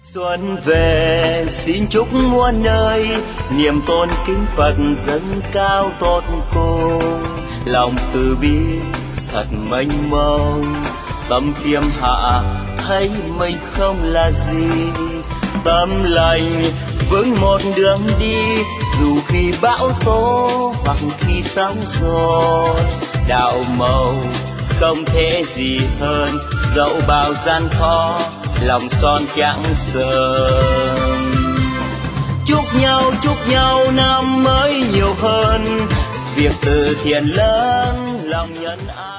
Xuân về xin chúc muôn nơi, niềm tôn kính Phật dâng cao tốt cùng. Lòng từ bi thật mênh mông, tâm khiêm hạ thấy mình không là gì. Tâm lành vững một đường đi, dù khi bão tố hoặc khi sóng gió. Đạo màu không thể gì hơn, dẫu bao gian khó lòng son chẳng sờn. Chúc nhau năm mới nhiều hơn, việc từ thiện lớn lòng nhân ái.